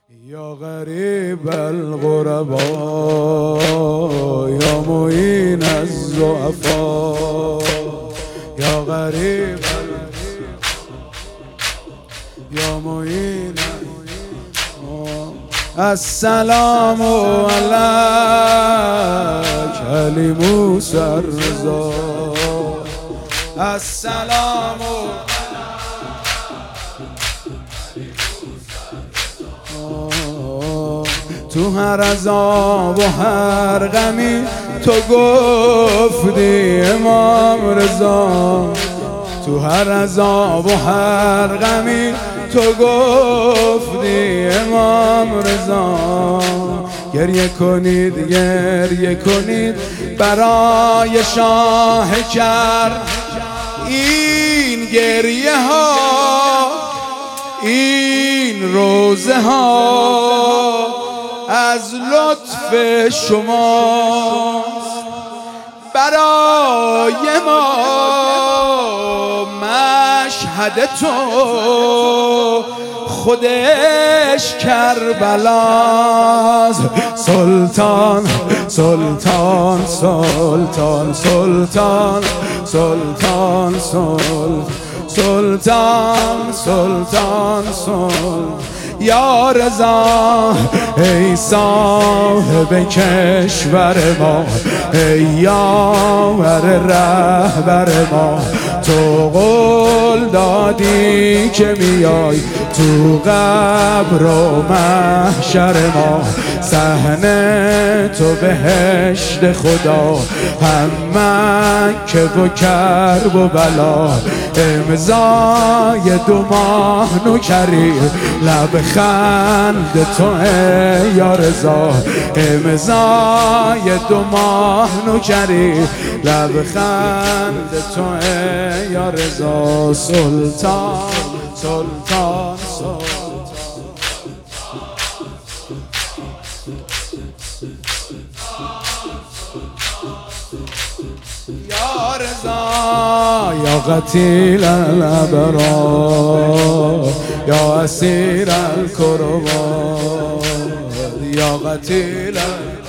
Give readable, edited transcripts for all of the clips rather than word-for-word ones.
یا غریب الغربا یا معین الضعفا یا غریب یا معین السلام علیک علی موسی الرضا السلام تو هر عذاب و هر غمی تو گفتی امام رضا تو هر عذاب و هر غمی تو گفتی امام رضا گریه کنید برای شاه کر این گریه ها این روزه ها از لطف شماست برای ما مشهد تو خودش کربلاست سلطان سلطان سلطان سلطان سلطان سلطان سلطان سلطان یا رضا ای صاحب کشور ما ای یاور رهبر ما تو قول دادی که میای تو قبر و محشر ما صحنه تو بهشت خدا هم مکه و کرب و بلا امضای 2 ماه نوکری لب خند تو ای یا رضا امضای 2 ماه نوکری لب خند تو ای یا رضا سلطان سلطان یا رضا یا قتیل الابرار یا اسیر الکربات یا قتیل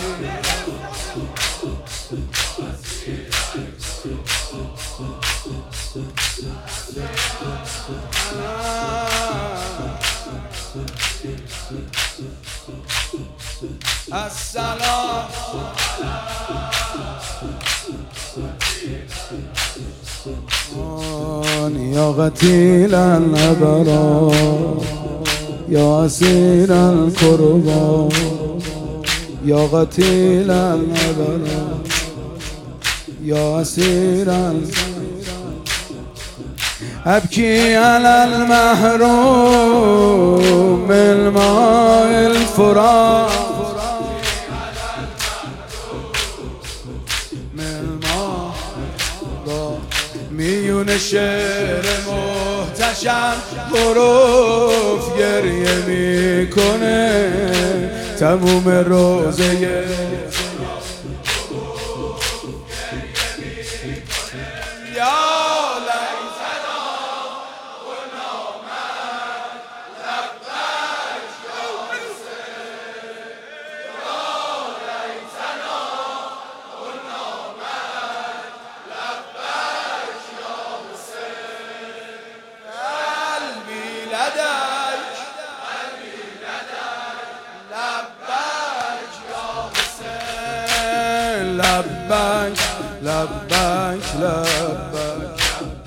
السلام یا قتیل الابرار یا اسیر الکربات یا قتیل الابرار یا اسیر ابکی علی المحروم من ماء الفرات میون شعر محتشم حروف گریه میکنه تموم روزه لبک لبک لبک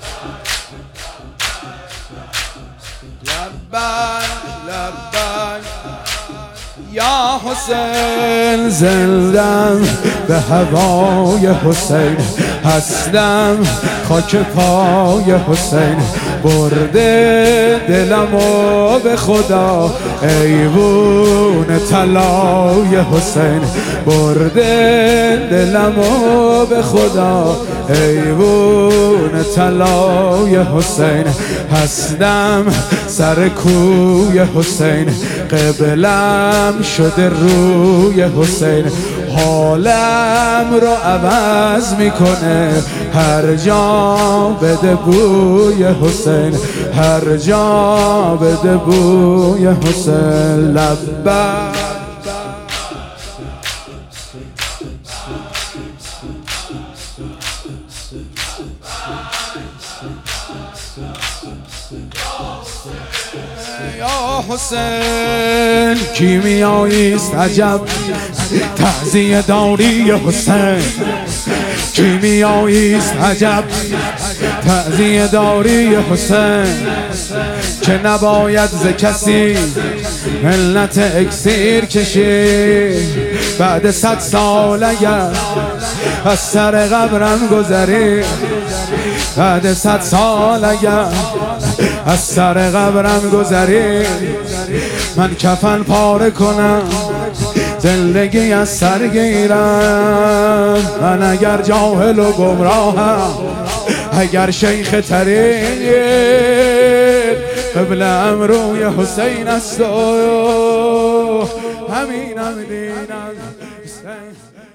لبک لبک یا حسین زندم به هوای حسین هستم خاک پای حسین برده دلمو به خدا ایوون طلای حسین برده دلمو به خدا ایوون طلای حسین هستم سر کوی حسین قبلم شده روی حسین حالم رو عوض میکنه هر جا بده بوی حسین، هر جا بده بوی حسین. لبک یا حسین، کیمیاییست عجب تعزیه داری حسین، کیمیاییست عجب تعزیه داری حسین، که نباید ز کسی علت اکسیر کشید. بعد 100 سال اگر از سر قبرم گذری، بعد 100 سال اگر از سر قبرم گذری، من کفن پاره کنم زندگی از سر گیرم. من اگر جاهل و گمراهم، اگر شیخ طریق، قبله‌ام روی حسین است و همینم دینم.